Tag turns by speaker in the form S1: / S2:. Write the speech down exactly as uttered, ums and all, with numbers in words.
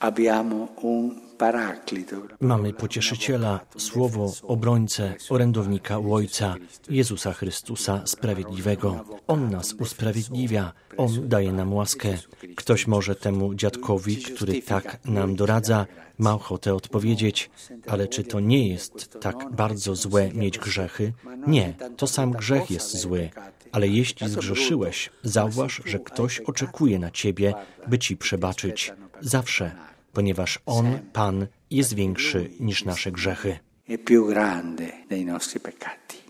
S1: Mamy Pocieszyciela, Słowo, Obrońcę, Orędownika u Ojca, Jezusa Chrystusa Sprawiedliwego. On nas usprawiedliwia, On daje nam łaskę. Ktoś może temu dziadkowi, który tak nam doradza, ma ochotę odpowiedzieć, ale czy to nie jest tak bardzo złe mieć grzechy? Nie, to sam grzech jest zły. Ale jeśli zgrzeszyłeś, zauważ, że ktoś oczekuje na ciebie, by ci przebaczyć. Zawsze, ponieważ On, Pan, jest większy niż nasze grzechy.